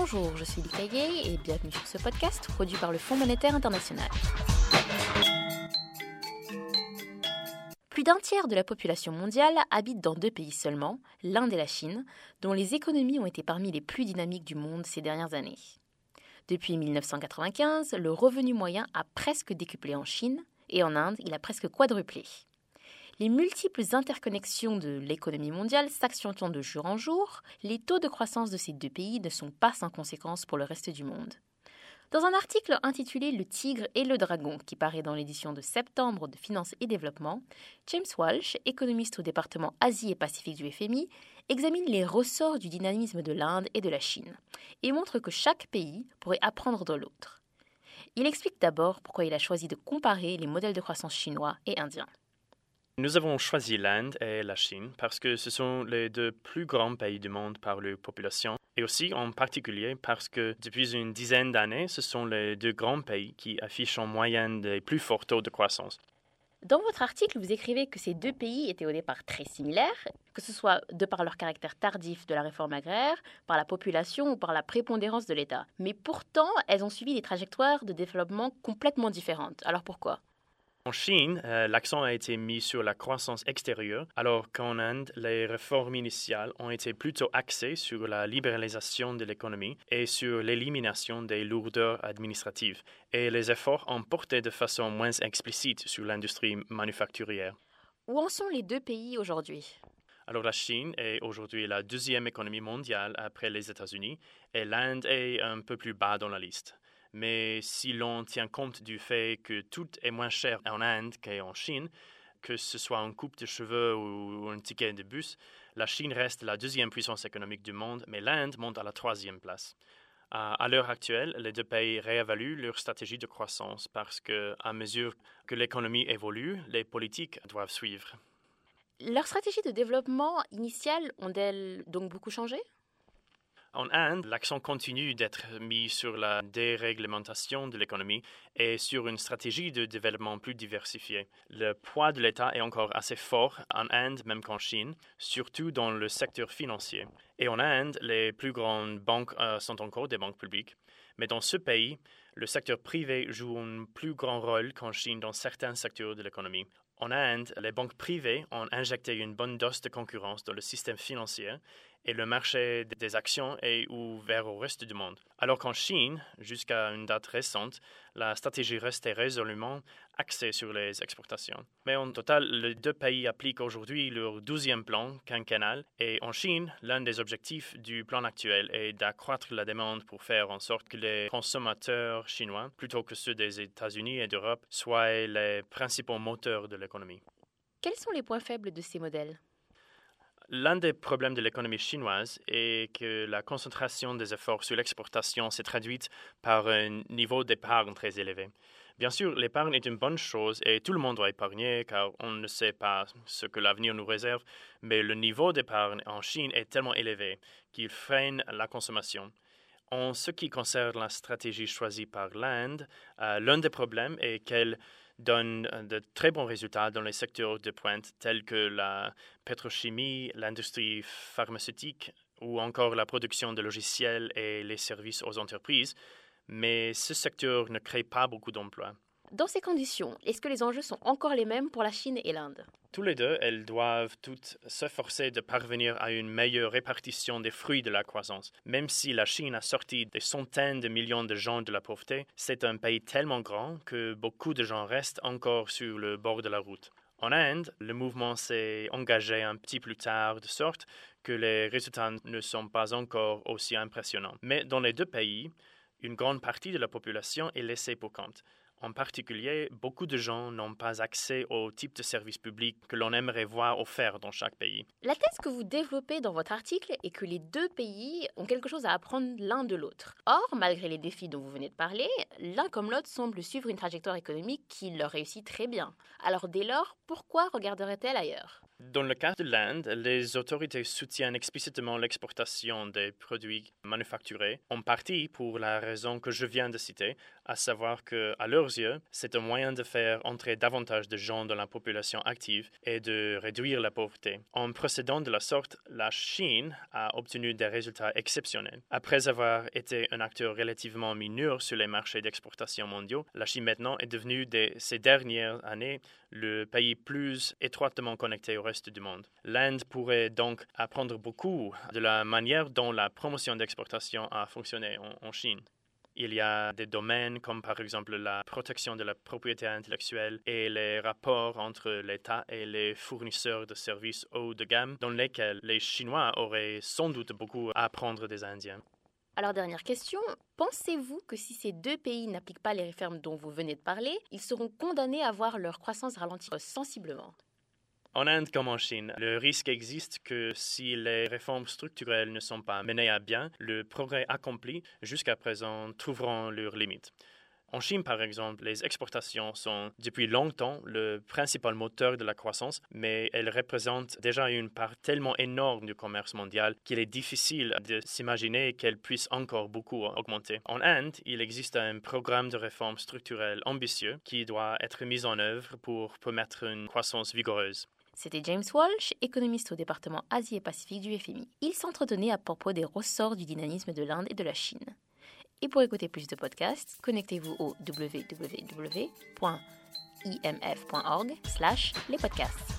Bonjour, je suis Lika Gay et bienvenue sur ce podcast produit par le Fonds monétaire international. Plus d'un tiers de la population mondiale habite dans 2 pays seulement, l'Inde et la Chine, dont les économies ont été parmi les plus dynamiques du monde ces dernières années. Depuis 1995, le revenu moyen a presque décuplé en Chine et en Inde, il a presque quadruplé. Les multiples interconnexions de l'économie mondiale s'accentuant de jour en jour, les taux de croissance de ces 2 pays ne sont pas sans conséquences pour le reste du monde. Dans un article intitulé « Le tigre et le dragon » qui paraît dans l'édition de septembre de Finance et Développement, James Walsh, économiste au département Asie et Pacifique du FMI, examine les ressorts du dynamisme de l'Inde et de la Chine et montre que chaque pays pourrait apprendre de l'autre. Il explique d'abord pourquoi il a choisi de comparer les modèles de croissance chinois et indiens. Nous avons choisi l'Inde et la Chine parce que ce sont les 2 plus grands pays du monde par leur population et aussi en particulier parce que depuis une dizaine d'années, ce sont les 2 grands pays qui affichent en moyenne des plus forts taux de croissance. Dans votre article, vous écrivez que ces 2 pays étaient au départ très similaires, que ce soit de par leur caractère tardif de la réforme agraire, par la population ou par la prépondérance de l'État. Mais pourtant, elles ont suivi des trajectoires de développement complètement différentes. Alors pourquoi ? En Chine, l'accent a été mis sur la croissance extérieure, alors qu'en Inde, les réformes initiales ont été plutôt axées sur la libéralisation de l'économie et sur l'élimination des lourdeurs administratives, et les efforts ont porté de façon moins explicite sur l'industrie manufacturière. Où en sont les 2 pays aujourd'hui ? Alors la Chine est aujourd'hui la 2e économie mondiale après les États-Unis, et l'Inde est un peu plus bas dans la liste. Mais si l'on tient compte du fait que tout est moins cher en Inde qu'en Chine, que ce soit une coupe de cheveux ou un ticket de bus, la Chine reste la 2e puissance économique du monde, mais l'Inde monte à la 3e place. À l'heure actuelle, les 2 pays réévaluent leur stratégie de croissance parce qu'à mesure que l'économie évolue, les politiques doivent suivre. Leurs stratégies de développement initiales ont-elles donc beaucoup changé ? En Inde, l'accent continue d'être mis sur la déréglementation de l'économie et sur une stratégie de développement plus diversifiée. Le poids de l'État est encore assez fort en Inde, même qu'en Chine, surtout dans le secteur financier. Et en Inde, les plus grandes banques sont encore des banques publiques. Mais dans ce pays, le secteur privé joue un plus grand rôle qu'en Chine dans certains secteurs de l'économie. En Inde, les banques privées ont injecté une bonne dose de concurrence dans le système financier et le marché des actions est ouvert au reste du monde. Alors qu'en Chine, jusqu'à une date récente, la stratégie restait résolument axée sur les exportations. Mais en total, les 2 pays appliquent aujourd'hui leur 12e plan quinquennal et en Chine, l'un des objectifs du plan actuel est d'accroître la demande pour faire en sorte que les consommateurs chinois, plutôt que ceux des États-Unis et d'Europe, soient les principaux moteurs de l'économie. Quels sont les points faibles de ces modèles ? L'un des problèmes de l'économie chinoise est que la concentration des efforts sur l'exportation s'est traduite par un niveau d'épargne très élevé. Bien sûr, l'épargne est une bonne chose et tout le monde doit épargner car on ne sait pas ce que l'avenir nous réserve, mais le niveau d'épargne en Chine est tellement élevé qu'il freine la consommation. En ce qui concerne la stratégie choisie par l'Inde, l'un des problèmes est qu'elle donne de très bons résultats dans les secteurs de pointe tels que la pétrochimie, l'industrie pharmaceutique ou encore la production de logiciels et les services aux entreprises, mais ce secteur ne crée pas beaucoup d'emplois. Dans ces conditions, est-ce que les enjeux sont encore les mêmes pour la Chine et l'Inde ? Tous les 2, elles doivent toutes s'efforcer de parvenir à une meilleure répartition des fruits de la croissance. Même si la Chine a sorti des centaines de millions de gens de la pauvreté, c'est un pays tellement grand que beaucoup de gens restent encore sur le bord de la route. En Inde, le mouvement s'est engagé un petit plus tard, de sorte que les résultats ne sont pas encore aussi impressionnants. Mais dans les 2 pays, une grande partie de la population est laissée pour compte. En particulier, beaucoup de gens n'ont pas accès au type de services publics que l'on aimerait voir offerts dans chaque pays. La thèse que vous développez dans votre article est que les 2 pays ont quelque chose à apprendre l'un de l'autre. Or, malgré les défis dont vous venez de parler, l'un comme l'autre semble suivre une trajectoire économique qui leur réussit très bien. Alors dès lors, pourquoi regarderait-elle ailleurs ? Dans le cas de l'Inde, les autorités soutiennent explicitement l'exportation des produits manufacturés, en partie pour la raison que je viens de citer, à savoir qu'à leurs yeux, c'est un moyen de faire entrer davantage de gens dans la population active et de réduire la pauvreté. En procédant de la sorte, la Chine a obtenu des résultats exceptionnels. Après avoir été un acteur relativement mineur sur les marchés d'exportation mondiaux, la Chine maintenant est devenue ces dernières années le pays plus étroitement connecté au reste du monde. L'Inde pourrait donc apprendre beaucoup de la manière dont la promotion d'exportation a fonctionné en Chine. Il y a des domaines comme par exemple la protection de la propriété intellectuelle et les rapports entre l'État et les fournisseurs de services haut de gamme dans lesquels les Chinois auraient sans doute beaucoup à apprendre des Indiens. Alors, dernière question, pensez-vous que si ces deux pays n'appliquent pas les réformes dont vous venez de parler, ils seront condamnés à voir leur croissance ralentir sensiblement ? En Inde comme en Chine, le risque existe que si les réformes structurelles ne sont pas menées à bien, le progrès accompli jusqu'à présent trouveront leurs limites. En Chine, par exemple, les exportations sont depuis longtemps le principal moteur de la croissance, mais elles représentent déjà une part tellement énorme du commerce mondial qu'il est difficile de s'imaginer qu'elles puissent encore beaucoup augmenter. En Inde, il existe un programme de réforme structurelle ambitieux qui doit être mis en œuvre pour permettre une croissance vigoureuse. C'était James Walsh, économiste au département Asie et Pacifique du FMI. Il s'entretenait à propos des ressorts du dynamisme de l'Inde et de la Chine. Et pour écouter plus de podcasts, connectez-vous au www.imf.org/lespodcasts.